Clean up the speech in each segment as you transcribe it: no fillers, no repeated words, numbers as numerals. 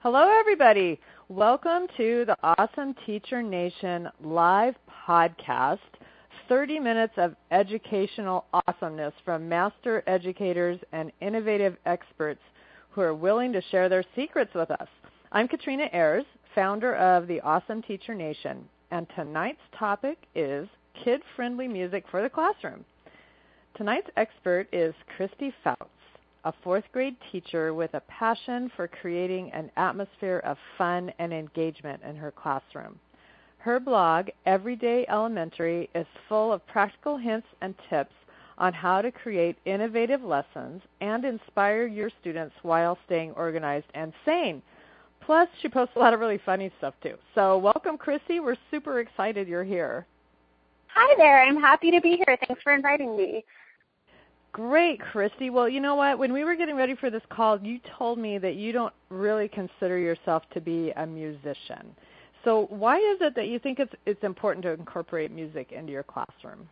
Hello, everybody. Welcome to the Awesome Teacher Nation live podcast, 30 minutes of educational awesomeness from master educators and innovative experts who are willing to share their secrets with us. I'm Katrina Ayers, founder of the Awesome Teacher Nation, and tonight's topic is kid-friendly music for the classroom. Tonight's expert is Christy Fouts, a fourth grade teacher with a passion for creating an atmosphere of fun and engagement in her classroom. Her blog, Everyday Elementary, is full of practical hints and tips on how to create innovative lessons and inspire your students while staying organized and sane. Plus, she posts a lot of really funny stuff, too. So welcome, Christy. We're super excited you're here. Hi there. I'm happy to be here. Thanks for inviting me. Great, Christy. Well, you know what? When we were getting ready for this call, you told me that you don't really consider yourself to be a musician. So why is it that you think it's important to incorporate music into your classroom?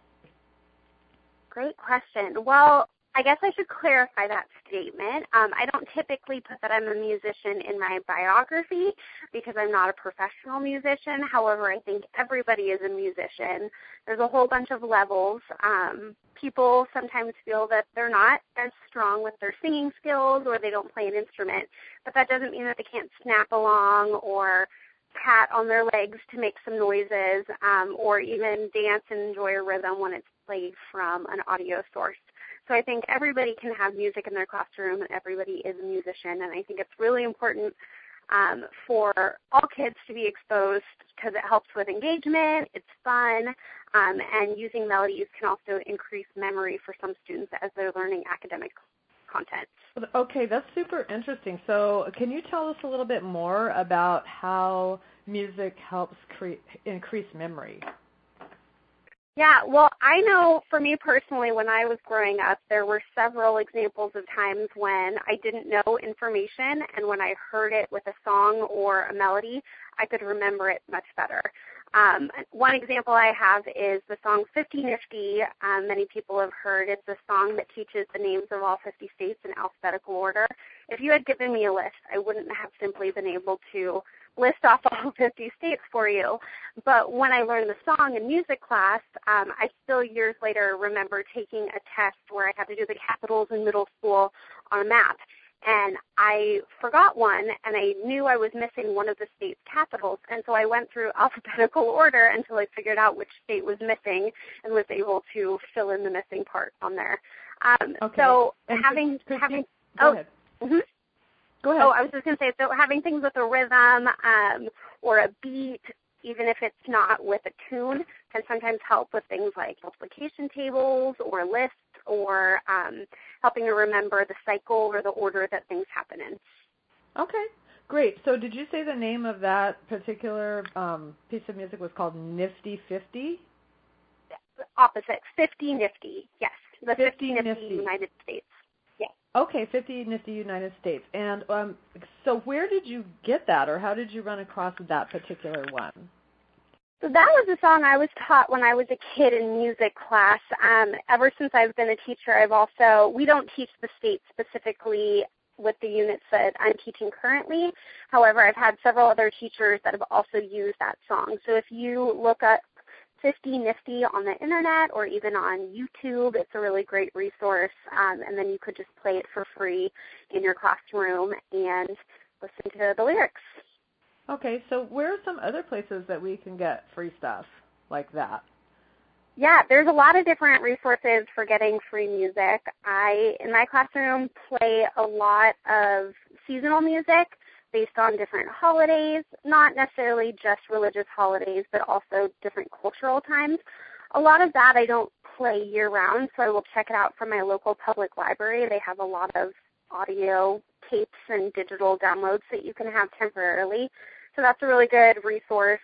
Great question. Well, I guess I should clarify that statement. I don't typically put that I'm a musician in my biography because I'm not a professional musician. However, I think everybody is a musician. There's a whole bunch of levels. People sometimes feel that they're not as strong with their singing skills or they don't play an instrument, but that doesn't mean that they can't snap along or pat on their legs to make some noises or even dance and enjoy a rhythm when it's played from an audio source. So I think everybody can have music in their classroom and everybody is a musician, and I think it's really important for all kids to be exposed because it helps with engagement, it's fun, and using melodies can also increase memory for some students as they're learning academic content. Okay, that's super interesting. So can you tell us a little bit more about how music helps increase memory? Yeah, well, I know for me personally, when I was growing up, there were several examples of times when I didn't know information, and when I heard it with a song or a melody, I could remember it much better. One example I have is the song 50 Nifty. Many people have heard. It's a song that teaches the names of all 50 states in alphabetical order. If you had given me a list, I wouldn't have simply been able to list off all 50 states for you. But when I learned the song in music class, I still years later remember taking a test where I had to do the capitals in middle school on a map. And I forgot one, and I knew I was missing one of the state's capitals. And so I went through alphabetical order until I figured out which state was missing and was able to fill in the missing part on there. Okay. So and having Go ahead. Mm-hmm. Go ahead. Oh, I was just going to say, so having things with a rhythm or a beat, even if it's not with a tune, can sometimes help with things like multiplication tables or lists or helping to remember the cycle or the order that things happen in. Okay, great. So did you say the name of that particular piece of music was called Nifty 50? Opposite, 50 Nifty, yes. The 50 Nifty United States. Yes. Okay, 50 Nifty United States. And so where did you get that, or how did you run across that particular one? So that was a song I was taught when I was a kid in music class. Ever since I've been a teacher, we don't teach the state specifically with the units that I'm teaching currently. However, I've had several other teachers that have also used that song. So if you look up 50 Nifty on the internet or even on YouTube, it's a really great resource. And then you could just play it for free in your classroom and listen to the lyrics. Okay, so where are some other places that we can get free stuff like that? Yeah, there's a lot of different resources for getting free music. In my classroom, play a lot of seasonal music based on different holidays, not necessarily just religious holidays, but also different cultural times. A lot of that I don't play year-round, so I will check it out from my local public library. They have a lot of audio tapes and digital downloads that you can have temporarily. So that's a really good resource.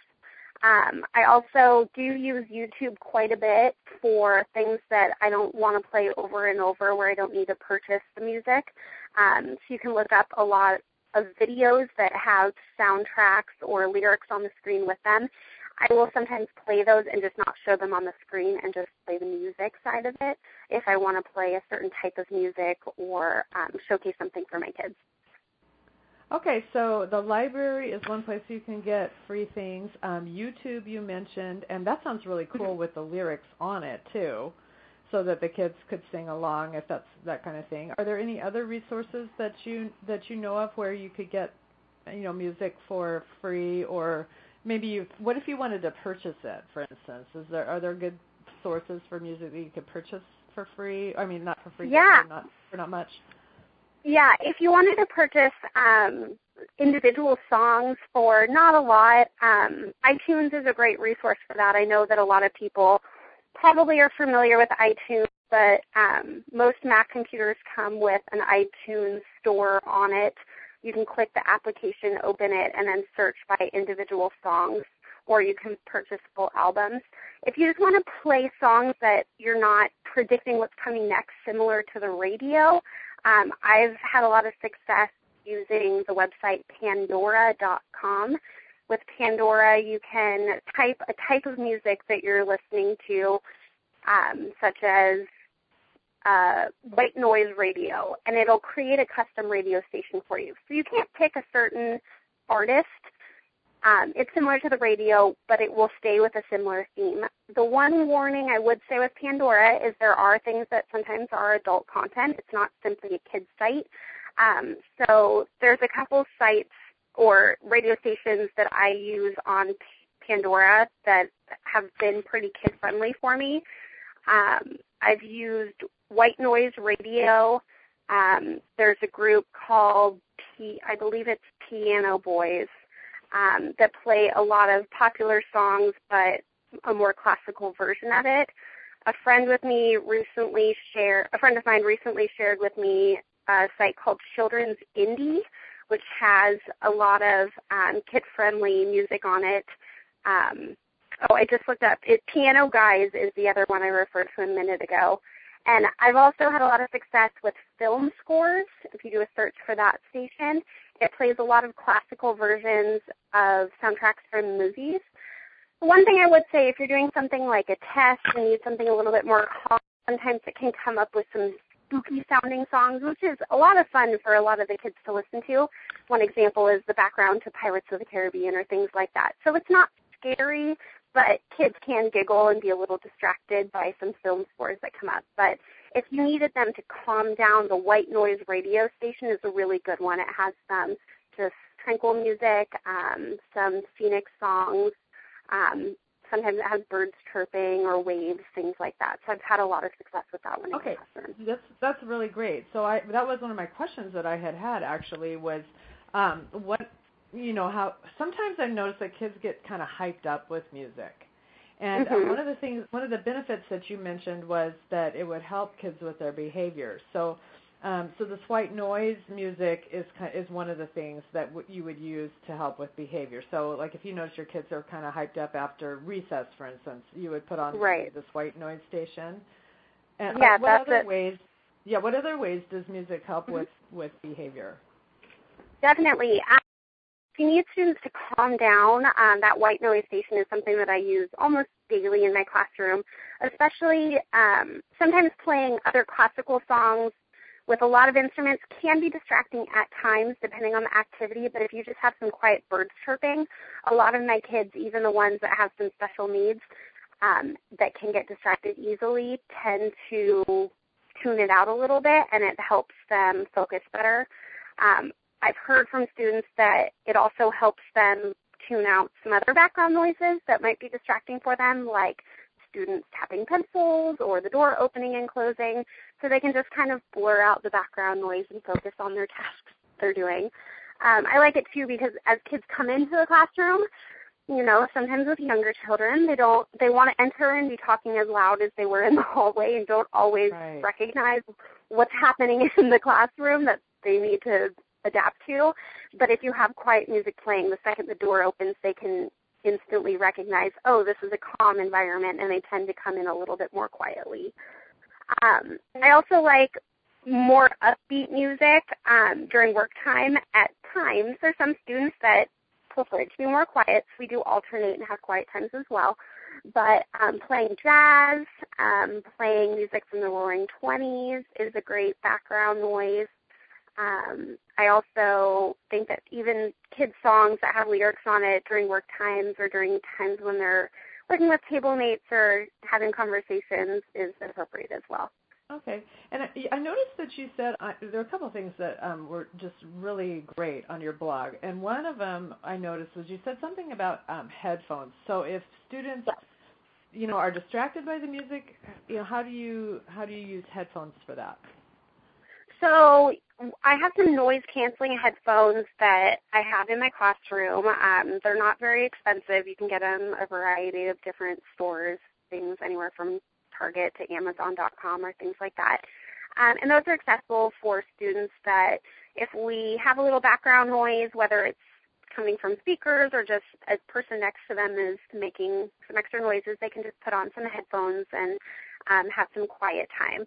I also do use YouTube quite a bit for things that I don't want to play over and over where I don't need to purchase the music. So you can look up a lot of videos that have soundtracks or lyrics on the screen with them. I will sometimes play those and just not show them on the screen and just play the music side of it if I want to play a certain type of music or showcase something for my kids. Okay, so the library is one place you can get free things. YouTube you mentioned, and that sounds really cool with the lyrics on it too, so that the kids could sing along if that's that kind of thing. Are there any other resources that you know of where you could get, music for free, or maybe what if you wanted to purchase it, for instance? Are there good sources for music that you could purchase for free? I mean, not for free, Yeah. but for not much. Yeah, if you wanted to purchase individual songs for not a lot, iTunes is a great resource for that. I know that a lot of people probably are familiar with iTunes, but most Mac computers come with an iTunes store on it. You can click the application, open it, and then search by individual songs, or you can purchase full albums. If you just want to play songs that you're not predicting what's coming next, similar to the radio, I've had a lot of success using the website Pandora.com. With Pandora, you can type a type of music that you're listening to, such as white noise radio, and it'll create a custom radio station for you. So you can't pick a certain artist. It's similar to the radio, but it will stay with a similar theme. The one warning I would say with Pandora is there are things that sometimes are adult content. It's not simply a kid's site. So there's a couple sites or radio stations that I use on Pandora that have been pretty kid-friendly for me. I've used White Noise Radio. There's a group called, I believe it's Piano Boys, that play a lot of popular songs, but a more classical version of it. A friend of mine recently shared with me a site called Children's Indie, which has a lot of kid-friendly music on it. I just looked up. Piano Guys is the other one I referred to a minute ago. And I've also had a lot of success with film scores. If you do a search for that station, it plays a lot of classical versions of soundtracks from movies. One thing I would say, if you're doing something like a test and need something a little bit more calm, sometimes it can come up with some spooky-sounding songs, which is a lot of fun for a lot of the kids to listen to. One example is the background to Pirates of the Caribbean or things like that. So it's not scary, but kids can giggle and be a little distracted by some film scores that come up. But if you needed them to calm down, the White Noise Radio station is a really good one. It has some just tranquil music, some scenic songs. Sometimes it has birds chirping or waves, things like that. So I've had a lot of success with that one. Okay, that's really great. So that was one of my questions that I had actually was how sometimes I notice that kids get kind of hyped up with music. And one of the benefits that you mentioned was that it would help kids with their behavior. So this white noise music is one of the things that you would use to help with behavior. So like if you notice your kids are kind of hyped up after recess, for instance, you would put on this white noise station. And what other ways does music help with behavior? Definitely. If you need students to calm down, that white noise station is something that I use almost daily in my classroom, especially sometimes playing other classical songs with a lot of instruments can be distracting at times depending on the activity, but if you just have some quiet birds chirping, a lot of my kids, even the ones that have some special needs that can get distracted easily, tend to tune it out a little bit, and it helps them focus better. I've heard from students that it also helps them tune out some other background noises that might be distracting for them, like students tapping pencils or the door opening and closing, so they can just kind of blur out the background noise and focus on their tasks they're doing. I like it too because as kids come into the classroom, sometimes with younger children, they want to enter and be talking as loud as they were in the hallway and don't always recognize what's happening in the classroom that they need to adapt to. But if you have quiet music playing, the second the door opens, they can instantly recognize, oh, this is a calm environment, and they tend to come in a little bit more quietly. I also like more upbeat music during work time. At times, there's some students that prefer it to be more quiet, so we do alternate and have quiet times as well. But playing jazz, playing music from the Roaring 20s is a great background noise. I also think that even kids' songs that have lyrics on it during work times or during times when they're working with table mates or having conversations is appropriate as well. Okay. And I noticed that you said there are a couple of things that were just really great on your blog. And one of them I noticed was you said something about headphones. So if students, are distracted by the music, how do you use headphones for that? So I have some noise-canceling headphones that I have in my classroom. They're not very expensive. You can get them at a variety of different stores, things anywhere from Target to Amazon.com or things like that. And those are accessible for students that if we have a little background noise, whether it's coming from speakers or just a person next to them is making some extra noises, they can just put on some headphones and have some quiet time.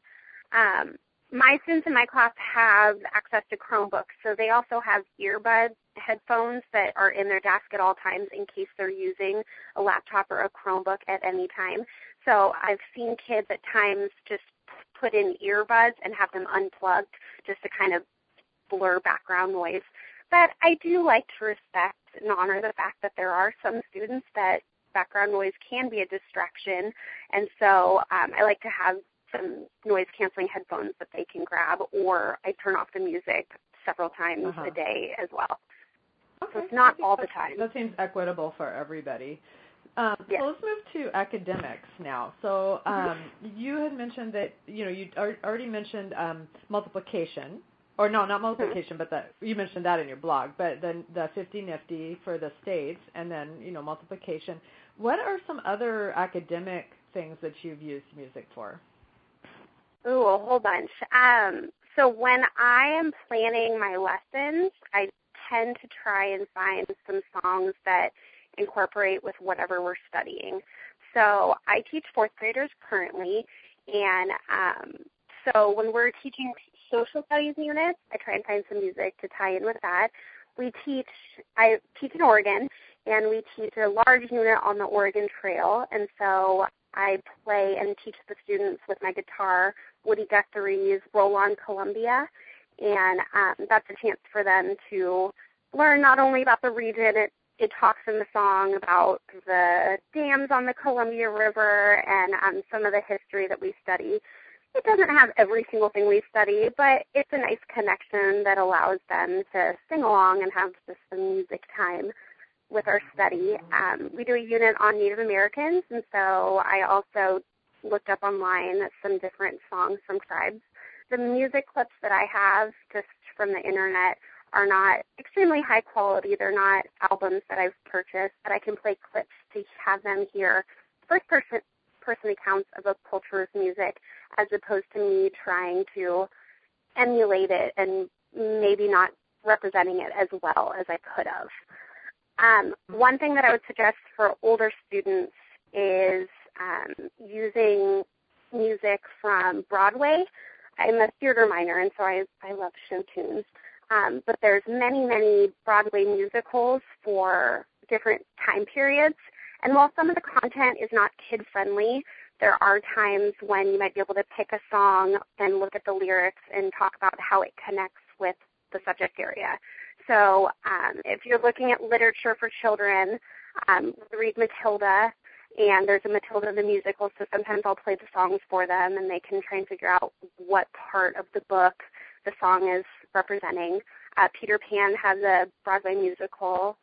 My students in my class have access to Chromebooks, so they also have earbud headphones that are in their desk at all times in case they're using a laptop or a Chromebook at any time. So I've seen kids at times just put in earbuds and have them unplugged just to kind of blur background noise. But I do like to respect and honor the fact that there are some students that background noise can be a distraction, and so I like to have some noise-canceling headphones that they can grab, or I turn off the music several times a day as well. Okay. So it's not all the time. That seems equitable for everybody. Yes. So let's move to academics now. So you had mentioned that, you already mentioned multiplication, or no, not multiplication, but you mentioned that in your blog, but then the 50 Nifty for the states, and then, multiplication. What are some other academic things that you've used music for? Ooh, a whole bunch. So when I am planning my lessons, I tend to try and find some songs that incorporate with whatever we're studying. So I teach fourth graders currently, and so when we're teaching social studies units, I try and find some music to tie in with that. I teach in Oregon, and we teach a large unit on the Oregon Trail, and so I play and teach the students with my guitar Woody Guthrie's Roll on Columbia, and that's a chance for them to learn not only about the region, it talks in the song about the dams on the Columbia River and some of the history that we study. It doesn't have every single thing we study, but it's a nice connection that allows them to sing along and have just some music time with our study. We do a unit on Native Americans, and so I also looked up online some different songs from tribes. The music clips that I have just from the internet are not extremely high quality. They're not albums that I've purchased, but I can play clips to have them hear first-person accounts of a culture's music as opposed to me trying to emulate it and maybe not representing it as well as I could have. One thing that I would suggest for older students is using music from Broadway. I'm a theater minor, and so I love show tunes. But there's many, many Broadway musicals for different time periods. And while some of the content is not kid-friendly, there are times when you might be able to pick a song and look at the lyrics and talk about how it connects with the subject area. So if you're looking at literature for children, read Matilda, and there's a Matilda the musical, so sometimes I'll play the songs for them, and they can try and figure out what part of the book the song is representing. Peter Pan has a Broadway musical.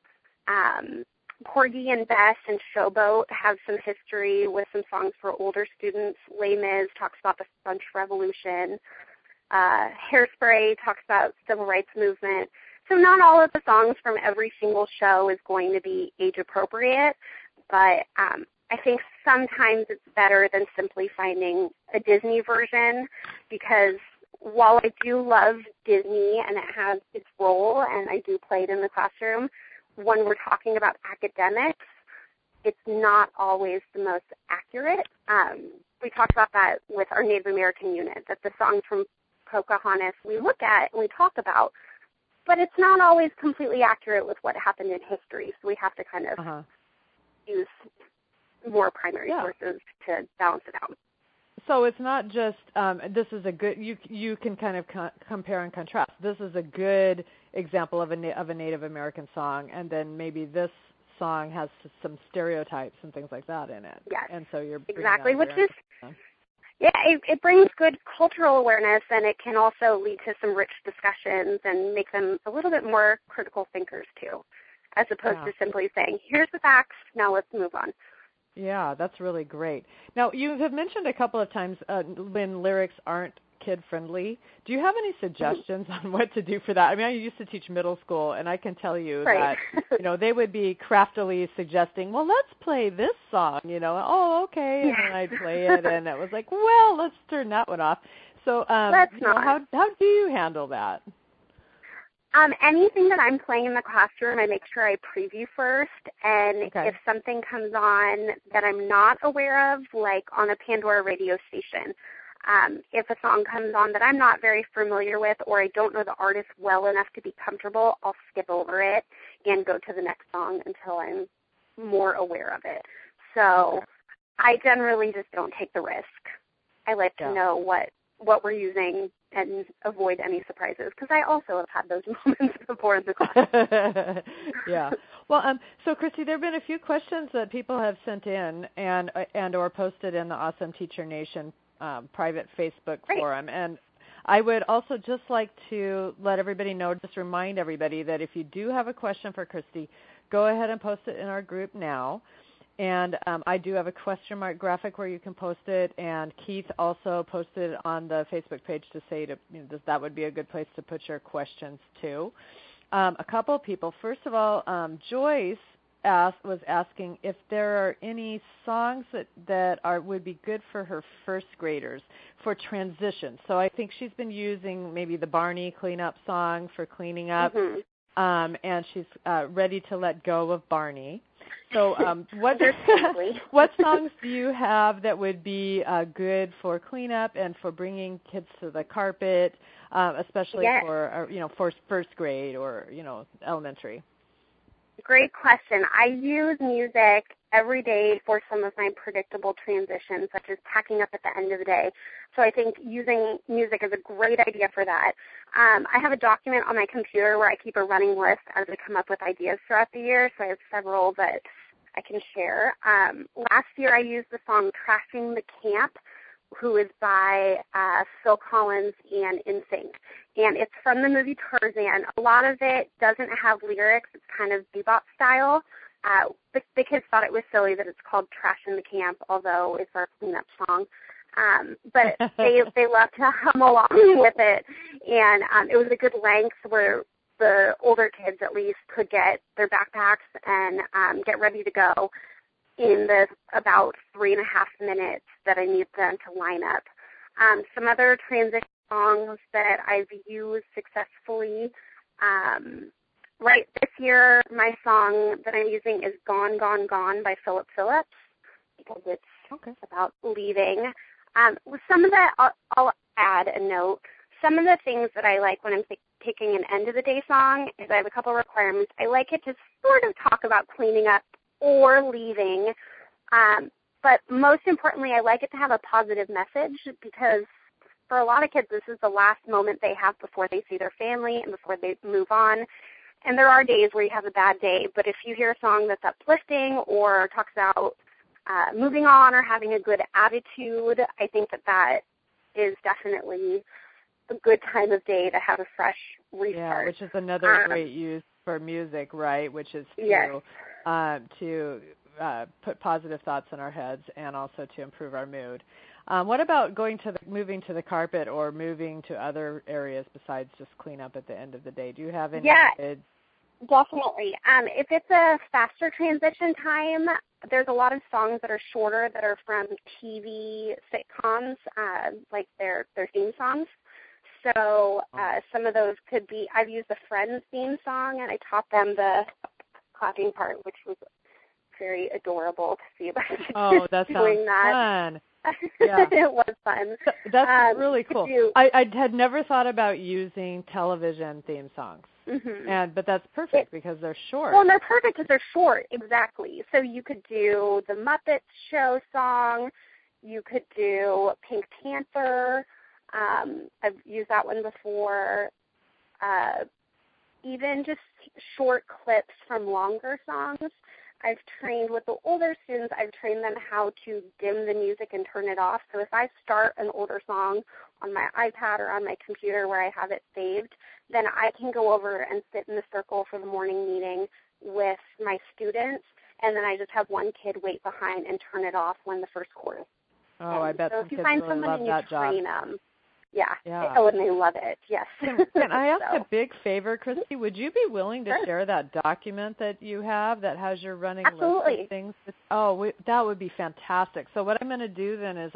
Porgy and Bess and Showboat have some history with some songs for older students. Les Mis talks about the French Revolution. Hairspray talks about civil rights movement. So not all of the songs from every single show is going to be age appropriate, but I think sometimes it's better than simply finding a Disney version, because while I do love Disney and it has its role and I do play it in the classroom, when we're talking about academics, it's not always the most accurate. We talked about that with our Native American unit, that the songs from Pocahontas we look at and we talk about, but it's not always completely accurate with what happened in history, so we have to kind of use more primary sources to balance it out. So it's not just this is a good. You can kind of compare and contrast. This is a good example of a Native American song, and then maybe this song has some stereotypes and things like that in it. Yes. And so you're exactly, which is it brings good cultural awareness, and it can also lead to some rich discussions and make them a little bit more critical thinkers too, as opposed to simply saying, "Here's the facts. Now let's move on." Yeah, that's really great. Now, you have mentioned a couple of times when lyrics aren't kid-friendly. Do you have any suggestions on what to do for that? I mean, I used to teach middle school, and I can tell you that, they would be craftily suggesting, well, let's play this song, oh, okay, and then I'd play it, and it was like, well, let's turn that one off. So how do you handle that? Anything that I'm playing in the classroom, I make sure I preview first, and if something comes on that I'm not aware of, like on a Pandora radio station, if a song comes on that I'm not very familiar with or I don't know the artist well enough to be comfortable, I'll skip over it and go to the next song until I'm more aware of it. So I generally just don't take the risk. I like to know what we're using and avoid any surprises, because I also have had those moments before in the class. Yeah. Well, so Christy, there have been a few questions that people have sent in and or posted in the Awesome Teacher Nation private Facebook forum. And I would also just like to let everybody know, just remind everybody that if you do have a question for Christy, go ahead and post it in our group now. And I do have a question mark graphic where you can post it, and Keith also posted on the Facebook page to say that would be a good place to put your questions too. A couple of people. First of all, Joyce was asking if there are any songs that would be good for her first graders for transition. So I think she's been using maybe the Barney cleanup song for cleaning up, and she's ready to let go of Barney. So what songs do you have that would be good for cleanup and for bringing kids to the carpet, especially for first grade or elementary? Great question. I use music every day for some of my predictable transitions, such as packing up at the end of the day. So I think using music is a great idea for that. I have a document on my computer where I keep a running list as I come up with ideas throughout the year, so I have several that I can share. Last year I used the song Trashing the Camp, who is by Phil Collins and NSYNC. And it's from the movie Tarzan. A lot of it doesn't have lyrics. It's kind of bebop style. The kids thought it was silly that it's called Trashing the Camp, although it's our cleanup song. But they love to hum along with it. And it was a good length where the older kids at least could get their backpacks and get ready to go in the about 3.5 minutes that I need them to line up. Some other transition songs that I've used successfully. Right this year, my song that I'm using is Gone, Gone, Gone by Philip Phillips, because it's about leaving. With some of that, I'll add a note. Some of the things that I like when I'm picking an end-of-the-day song is I have a couple requirements. I like it to sort of talk about cleaning up or leaving. But most importantly, I like it to have a positive message, because for a lot of kids, this is the last moment they have before they see their family and before they move on. And there are days where you have a bad day, but if you hear a song that's uplifting or talks about moving on or having a good attitude, I think that is definitely a good time of day to have a fresh restart. Yeah, which is another great use for music, right? Which is to put positive thoughts in our heads and also to improve our mood. What about moving to the carpet or moving to other areas besides just clean up at the end of the day? Do you have any? Yeah, definitely. If it's a faster transition time, there's a lot of songs that are shorter that are from TV sitcoms, like their theme songs. So some of those could be, I've used the Friends theme song, and I taught them the clapping part, which was very adorable to see about that doing sounds that. Fun. Yeah. It was fun. That's really cool. I had never thought about using television theme songs, but that's perfect because they're short. Well, and they're perfect because they're short, exactly. So you could do the Muppets show song. You could do Pink Panther. I've used that one before. Even just short clips from longer songs. I've trained with the older students, I've trained them how to dim the music and turn it off. So if I start an older song on my iPad or on my computer where I have it saved, then I can go over and sit in the circle for the morning meeting with my students, and then I just have one kid wait behind and turn it off when the first chorus. Oh, I bet so some if you kids find really someone love and you that job. train them, yeah. Yeah. And they love it, yes. Can I ask So. a big favor, Christy? Would you be willing to Sure. share that document that you have that has your running Absolutely. list of things? That would be fantastic. So what I'm going to do then is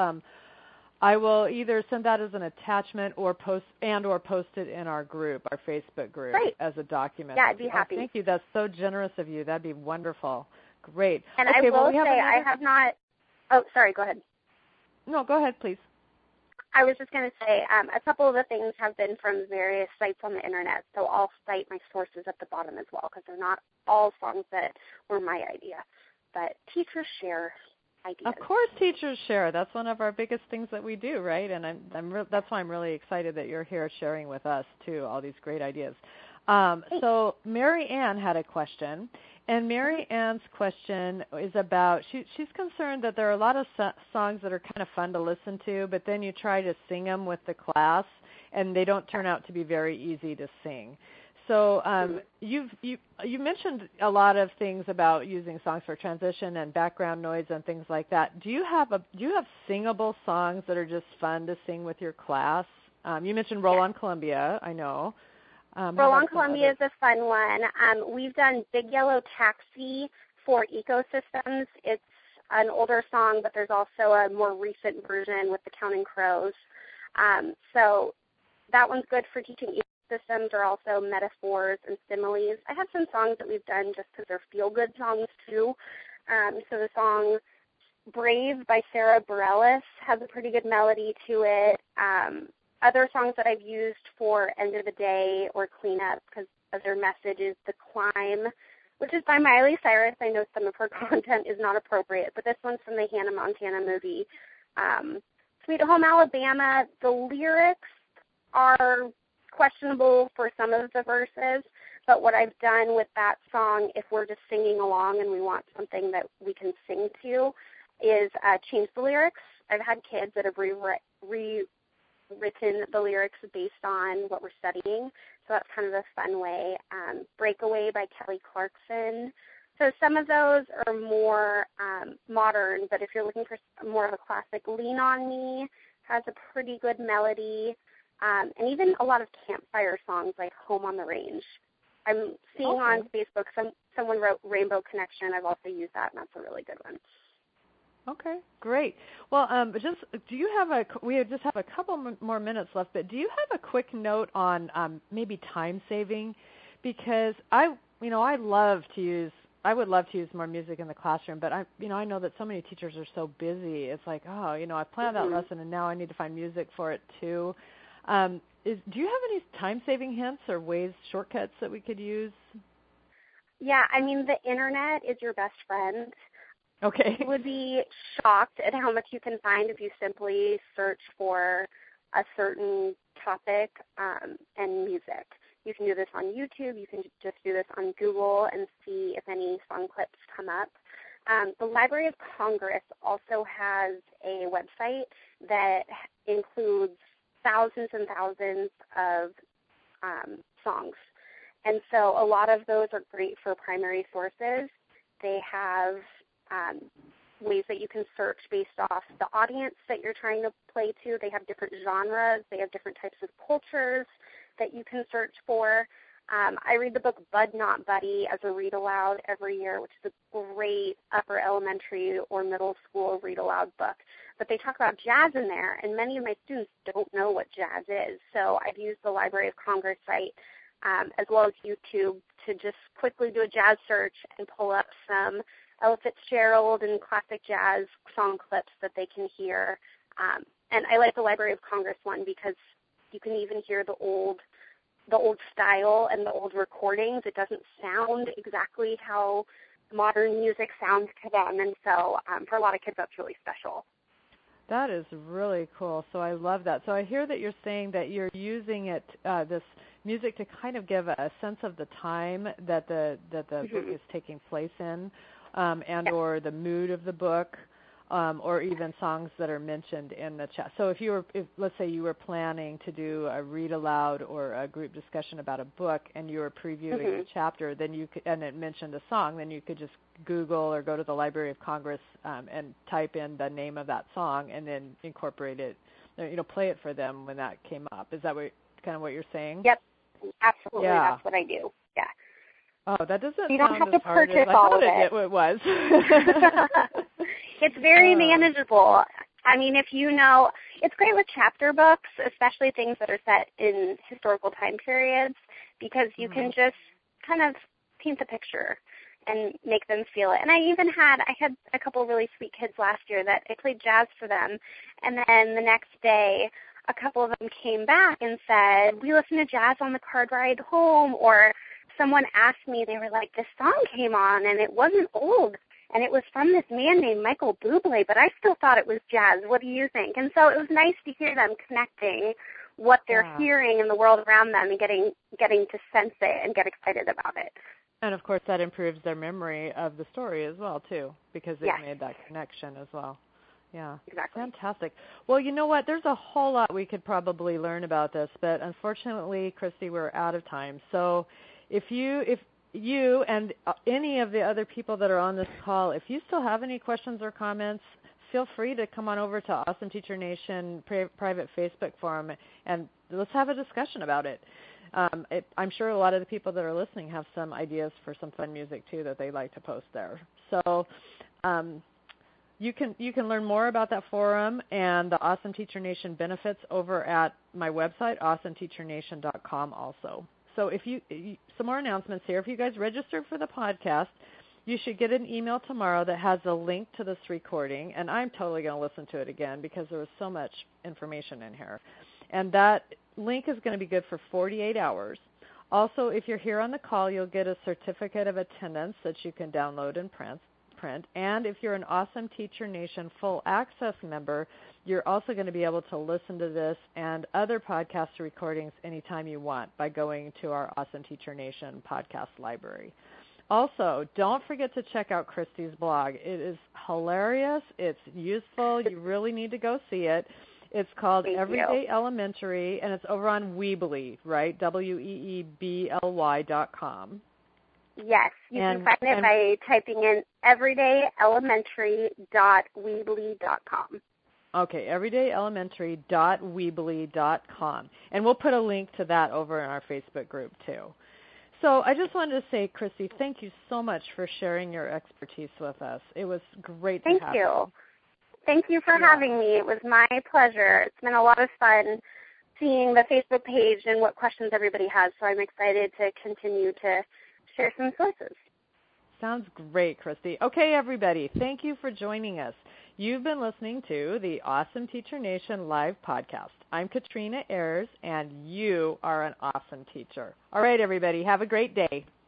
I will either send that as an attachment or post it in our group, our Facebook group, Great. as a document. Yeah, I'd be happy. Thank you. That's so generous of you. That'd be wonderful. Great. And okay, I will say I have not. Oh, sorry. Go ahead. No, go ahead, please. I was just going to say a couple of the things have been from various sites on the internet, so I'll cite my sources at the bottom as well because they're not all songs that were my idea. But teachers share ideas. Of course, teachers share. That's one of our biggest things that we do, right? And that's why I'm really excited that you're here sharing with us too all these great ideas. So Mary Ann had a question, and Mary Ann's question is about she's concerned that there are a lot of songs that are kind of fun to listen to, but then you try to sing them with the class, and they don't turn out to be very easy to sing. So you mentioned a lot of things about using songs for transition and background noise and things like that. Do you have singable songs that are just fun to sing with your class? You mentioned Roll on Columbia, I know. Roll on Columbia is a fun one. We've done Big Yellow Taxi for Ecosystems. It's an older song, but there's also a more recent version with the Counting Crows. So that one's good for teaching ecosystems or also metaphors and similes. I have some songs that we've done just because they're feel-good songs too. So the song Brave by Sarah Bareilles has a pretty good melody to it. Other songs that I've used for end of the day or cleanup because of their message is The Climb, which is by Miley Cyrus. I know some of her content is not appropriate, but this one's from the Hannah Montana movie. Sweet Home Alabama, the lyrics are questionable for some of the verses, but what I've done with that song, if we're just singing along and we want something that we can sing to, is change the lyrics. I've had kids that have rewritten the lyrics based on what we're studying, so that's kind of a fun way. Breakaway by Kelly Clarkson. So some of those are more modern, but if you're looking for more of a classic, Lean on Me has a pretty good melody, and even a lot of campfire songs like Home on the Range. I'm seeing on Facebook someone wrote Rainbow Connection. I've also used that, and that's a really good one. Okay, great. Well, we just have a couple more minutes left, but do you have a quick note on maybe time saving? Because I would love to use more music in the classroom, but I know that so many teachers are so busy. It's like, I planned that lesson and now I need to find music for it too. Do you have any time-saving hints or shortcuts that we could use? Yeah, the internet is your best friend. Okay. You would be shocked at how much you can find if you simply search for a certain topic and music. You can do this on YouTube. You can just do this on Google and see if any song clips come up. The Library of Congress also has a website that includes thousands and thousands of songs. And so a lot of those are great for primary sources. They have ways that you can search based off the audience that you're trying to play to. They have different genres. They have different types of cultures that you can search for. I read the book Bud Not Buddy as a read-aloud every year, which is a great upper elementary or middle school read-aloud book. But they talk about jazz in there, and many of my students don't know what jazz is. So I've used the Library of Congress site as well as YouTube to just quickly do a jazz search and pull up some Ella Fitzgerald and classic jazz song clips that they can hear. And I like the Library of Congress one because you can even hear the old style and the old recordings. It doesn't sound exactly how modern music sounds to them. And so for a lot of kids, that's really special. That is really cool. So I love that. So I hear that you're saying that you're using it, this music, to kind of give a sense of the time that the book is taking place in, and or the mood of the book, or even songs that are mentioned in the chat. So if let's say you were planning to do a read aloud or a group discussion about a book, and you were previewing the chapter, then you could, and it mentioned a song, then you could just Google or go to the Library of Congress and type in the name of that song, and then incorporate it, play it for them when that came up. Is that kind of what you're saying? Yep, absolutely. Yeah. That's what I do. Yeah. Oh, that doesn't. You don't sound have as to hard purchase as I all thought of it. It was. It's very manageable. I mean, if you know, it's great with chapter books, especially things that are set in historical time periods, because you can just kind of paint the picture and make them feel it. And I had a couple of really sweet kids last year that I played jazz for them, and then the next day a couple of them came back and said, we listened to jazz on the car ride home, or someone asked me, they were like, this song came on and it wasn't old, and it was from this man named Michael Bublé, but I still thought it was jazz. What do you think? And so it was nice to hear them connecting what they're hearing in the world around them and getting to sense it and get excited about it. And, of course, that improves their memory of the story as well, too, because they've made that connection as well. Yeah, exactly. Fantastic. Well, you know what? There's a whole lot we could probably learn about this, but unfortunately, Christy, we're out of time. So if you and any of the other people that are on this call, if you still have any questions or comments, feel free to come on over to Awesome Teacher Nation private Facebook forum, and let's have a discussion about it. I'm sure a lot of the people that are listening have some ideas for some fun music, too, that they'd like to post there. So you can learn more about that forum and the Awesome Teacher Nation benefits over at my website, awesometeachernation.com also. So some more announcements here. If you guys registered for the podcast, you should get an email tomorrow that has a link to this recording, and I'm totally going to listen to it again because there was so much information in here. And that link is going to be good for 48 hours. Also, if you're here on the call, you'll get a certificate of attendance that you can download and print. And if you're an Awesome Teacher Nation full access member, you're also going to be able to listen to this and other podcast recordings anytime you want by going to our Awesome Teacher Nation podcast library. Also, don't forget to check out Christy's blog. It is hilarious. It's useful. You really need to go see it. It's called Everyday Elementary, and it's over on Weebly, right? WEEBLY.com. Yes, you can find it by typing in everydayelementary.weebly.com. Okay, everydayelementary.weebly.com. And we'll put a link to that over in our Facebook group, too. So I just wanted to say, Christy, thank you so much for sharing your expertise with us. It was great to have you. Thank you for having me. It was my pleasure. It's been a lot of fun seeing the Facebook page and what questions everybody has, so I'm excited to continue to share some sources. Sounds great, Christy. Okay, everybody, thank you for joining us. You've been listening to the Awesome Teacher Nation live podcast. I'm Katrina Ayers, and you are an awesome teacher. All right, everybody, have a great day.